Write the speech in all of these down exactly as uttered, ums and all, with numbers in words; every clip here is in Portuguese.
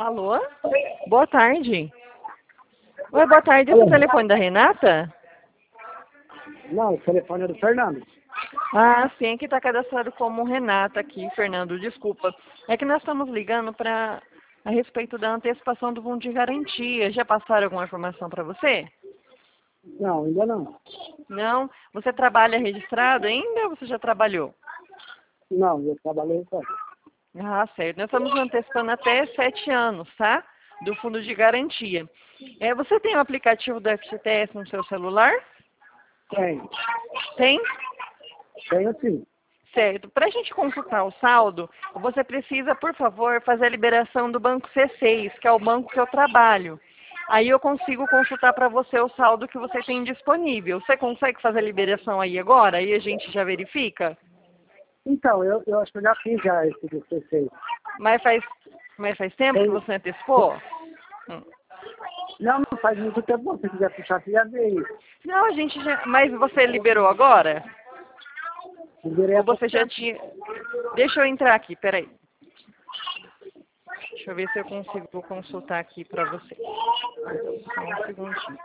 Alô? Boa tarde. Oi, boa tarde. Esse é o telefone da Renata? Não, o telefone é do Fernando. Ah, sim, que está cadastrado como Renata aqui, Fernando, desculpa. É que nós estamos ligando para a respeito da antecipação do fundo de garantia. Já passaram alguma informação para você? Não, ainda não. Não? Você trabalha registrado ainda ou você já trabalhou? Não, eu trabalhei só. Ah, certo. Nós estamos antecipando até sete anos, tá? Do fundo de garantia. É, você tem o aplicativo do F G T S no seu celular? Tem. Tem? Tenho sim. Certo. Para a gente consultar o saldo, você precisa, por favor, fazer a liberação do Banco C seis, que é o banco que eu trabalho. Aí eu consigo consultar para você o saldo que você tem disponível. Você consegue fazer a liberação aí agora? Aí a gente já verifica? Então, eu, eu acho que eu já fiz já esse do C seis. Mas faz, mas faz tempo que Tem. você antecipou? Hum. Não, não faz muito tempo. Se você quiser puxar, você já vê isso. Não, a gente já... Mas você liberou agora? Liberei Ou há pouco você já tempo. tinha... Deixa eu entrar aqui, peraí. Deixa eu ver se eu consigo consultar aqui para você. Só um segundinho.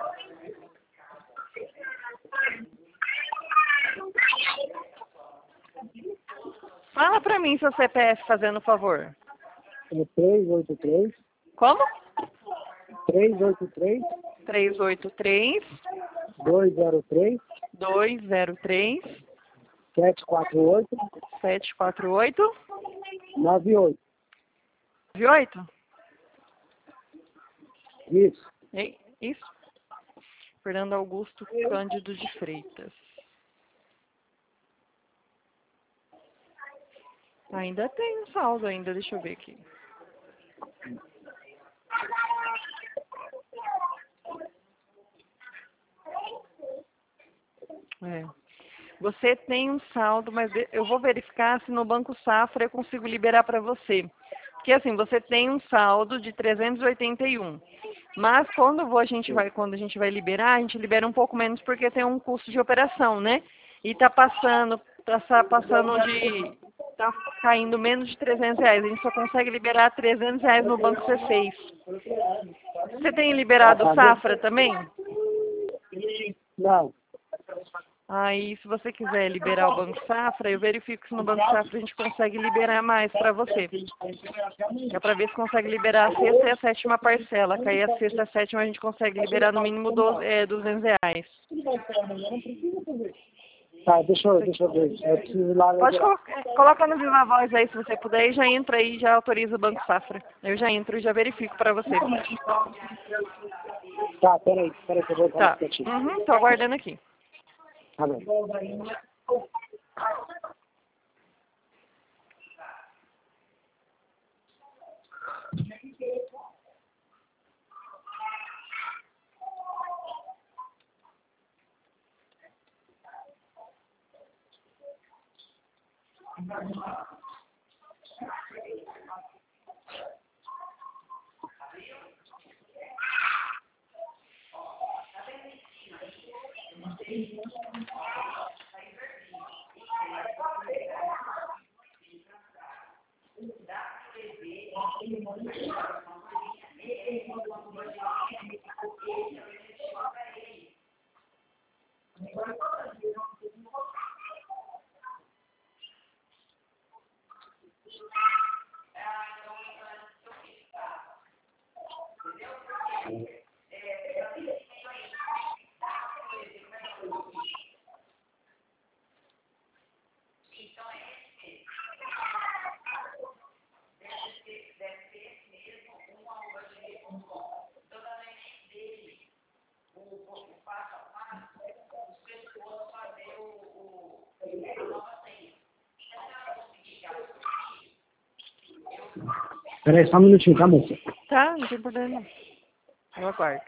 Fala para mim seu C P F, fazendo favor. É três oito três, Como? três oito três, três oito três, dois zero três, dois zero três, sete quatro oito, sete quatro oito, nove oito. nove oito? Isso. Ei, isso? Fernando Augusto Cândido de Freitas. Ainda tem um saldo ainda, deixa eu ver aqui. É. Você tem um saldo, mas eu vou verificar se no Banco Safra eu consigo liberar para você. Porque assim, você tem um saldo de trezentos e oitenta e um. Mas quando a gente vai, quando a gente vai liberar, a gente libera um pouco menos porque tem um custo de operação, né? E tá passando, tá passando de, tá caindo menos de trezentos reais. A gente só consegue liberar trezentos reais no Banco C seis. Você tem liberado o Safra também? Não. Aí, se você quiser liberar o Banco Safra, eu verifico se no Banco Safra a gente consegue liberar mais para você. É para ver se consegue liberar a sexta e a sétima parcela. Que aí a sexta e a sétima a gente consegue liberar no mínimo doze, é, duzentos reais. Tá, deixa eu, deixa eu ver. Eu preciso ir lá. Pode colocar, coloca no Viva Voz aí se você puder e já entra aí e já autoriza o Banco Safra. Eu já entro e já verifico para você. Tá, peraí, peraí que eu vou Tá. para ti. Uhum, tô aguardando aqui. Tá bom. Peraí, só um minutinho, tá, moça? Tá, não tem problema. Eu aguardo.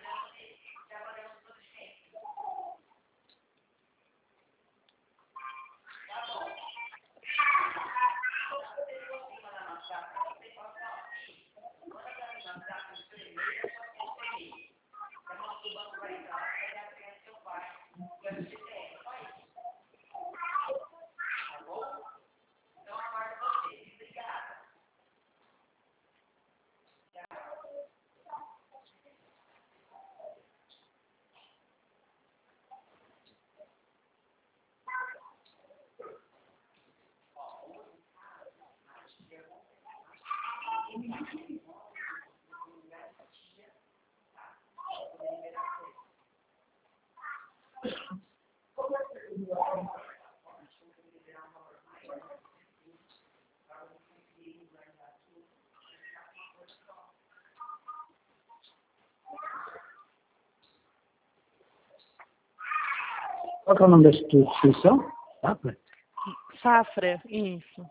Qual que é o nome da instituição? Safra? Safra, isso.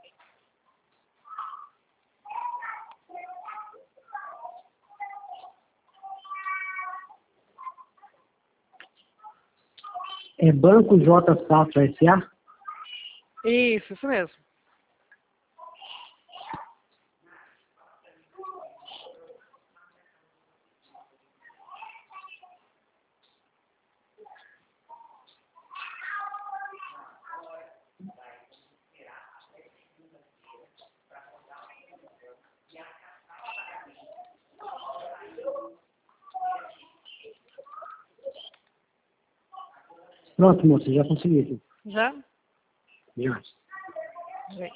É Banco J Safra S A? Isso, isso mesmo. Pronto, moça, já consegui aqui. Já? Já. Vem.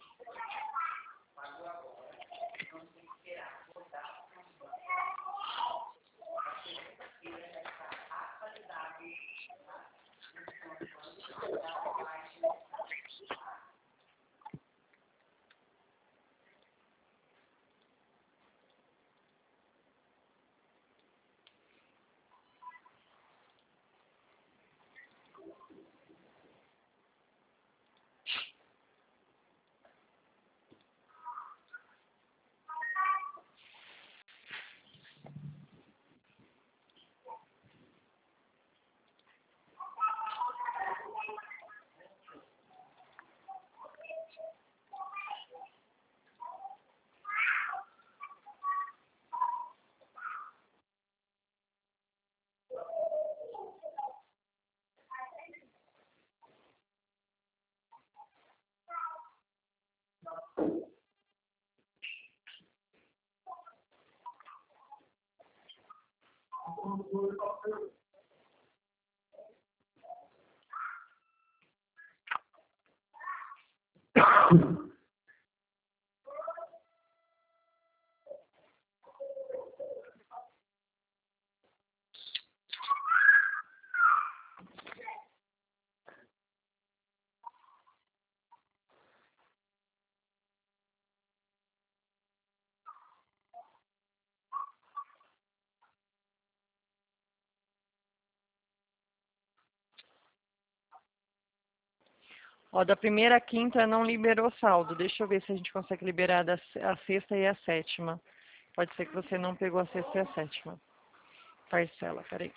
Ó, da primeira à quinta não liberou saldo. Deixa eu ver se a gente consegue liberar da, a sexta e a sétima. Pode ser que você não pegou a sexta e a sétima. Parcela, peraí.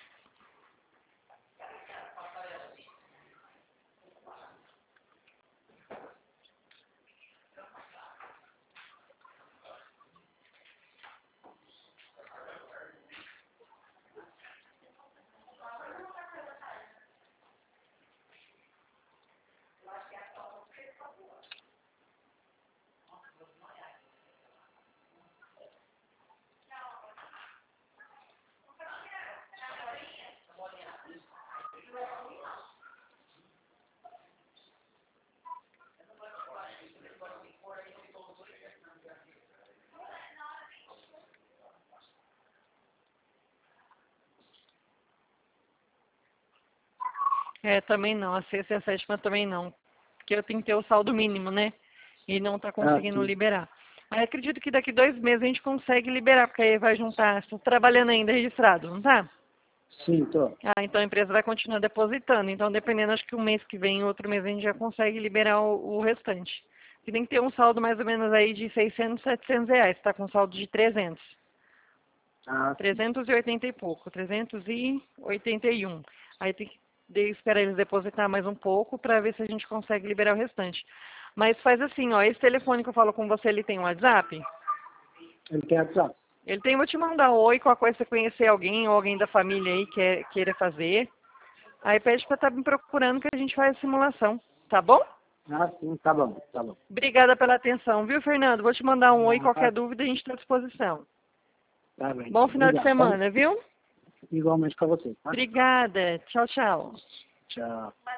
É, também não. A sexta e a sétima também não. Porque eu tenho que ter o saldo mínimo, né? E não tá conseguindo Ah, liberar. Mas acredito que daqui dois meses a gente consegue liberar, porque aí vai juntar. Estou trabalhando ainda registrado, não tá? sim, tô. Ah, então a empresa vai continuar depositando. Então, dependendo, acho que um mês que vem, outro mês a gente já consegue liberar o, o restante. E tem que ter um saldo mais ou menos aí de seiscentos, setecentos reais. Está com saldo de trezentos. Ah, sim. trezentos e oitenta e pouco. trezentos e oitenta e um. Aí tem que de- esperar eles depositar mais um pouco para ver se a gente consegue liberar o restante. Mas faz assim, ó, esse telefone que eu falo com você, ele tem um WhatsApp? Ele tem WhatsApp. Ele tem, vou te mandar um oi, qualquer coisa você conhecer alguém ou alguém da família aí que é, queira fazer. Aí pede para estar me procurando que a gente faz a simulação, tá bom? Ah, sim, tá bom, tá bom. Obrigada pela atenção, viu, Fernando? Vou te mandar um oi, Ah, qualquer dúvida a gente está à disposição. tá bem. Bom final de Obrigado, tá? semana, viu? Igualmente pra você, tá? Obrigada. Tchau, tchau. Tchau.